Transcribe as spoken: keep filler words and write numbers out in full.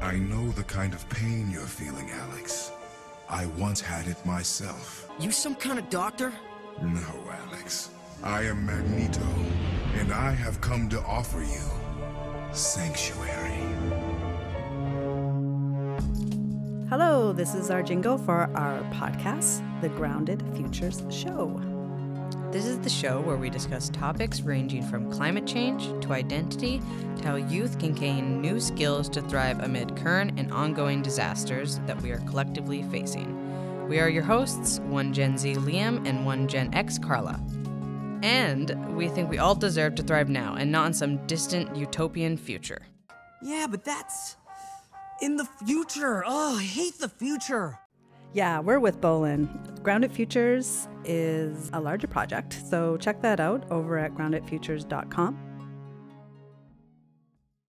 I know the kind of pain you're feeling, Alex. I once had it myself. You some kind of doctor? No, Alex. I am Magneto, and I have come to offer you sanctuary. Hello, this is our jingle for our podcast, The Grounded Futures Show. This is the show where we discuss topics ranging from climate change to identity to how youth can gain new skills to thrive amid current and ongoing disasters that we are collectively facing. We are your hosts, one Gen Z Liam and one Gen X Carla. And we think we all deserve to thrive now and not in some distant utopian future. Yeah, but that's in the future. Oh, I hate the future. Yeah, we're with Bolin. Grounded Futures is a larger project, so check that out over at grounded futures dot com.